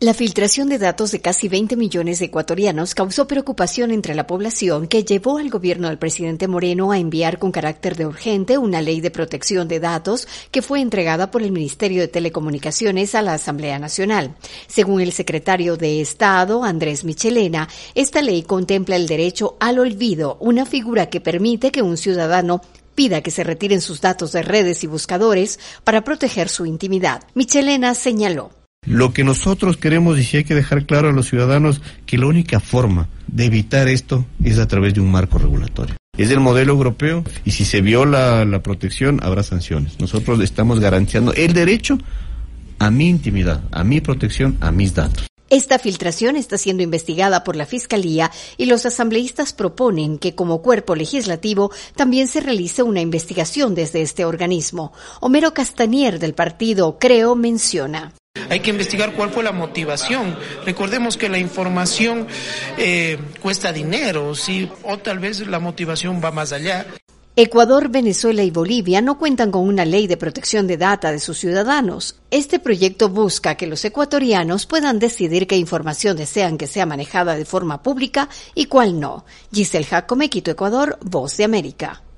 La filtración de datos de casi 20 millones de ecuatorianos causó preocupación entre la población, que llevó al gobierno del presidente Moreno a enviar con carácter de urgente una ley de protección de datos que fue entregada por el Ministerio de Telecomunicaciones a la Asamblea Nacional. Según el secretario de Estado, Andrés Michelena, esta ley contempla el derecho al olvido, una figura que permite que un ciudadano pida que se retiren sus datos de redes y buscadores para proteger su intimidad. Michelena señaló: lo que nosotros queremos, y sí hay que dejar claro a los ciudadanos, que la única forma de evitar esto es a través de un marco regulatorio. Es el modelo europeo, y si se viola la protección habrá sanciones. Nosotros estamos garantizando el derecho a mi intimidad, a mi protección, a mis datos. Esta filtración está siendo investigada por la Fiscalía y los asambleístas proponen que como cuerpo legislativo también se realice una investigación desde este organismo. Homero Castañer del partido Creo menciona: hay que investigar cuál fue la motivación. Recordemos que la información cuesta dinero, ¿sí? O tal vez la motivación va más allá. Ecuador, Venezuela y Bolivia no cuentan con una ley de protección de data de sus ciudadanos. Este proyecto busca que los ecuatorianos puedan decidir qué información desean que sea manejada de forma pública y cuál no. Giselle Jacome, Quito, Ecuador, Voz de América.